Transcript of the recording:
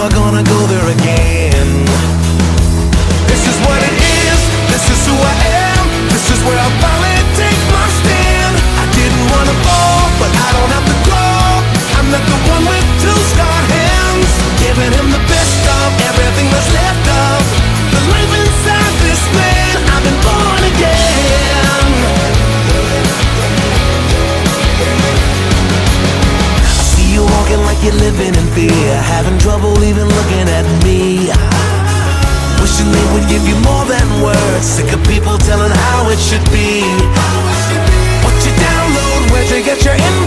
never gonna go there again. This is what it is, this is who I am, this is where I finally take my stand. I didn't wanna fall, but I don't have to crawl. I'm not the one with two scarred hands, giving him the best of everything that's left of the life inside this man. I've been born again. I see you walking like you're living in fear, having trouble even looking at me. Wishing they would give you more than words, sick of people telling how it should be. What you download, where'd you get your info?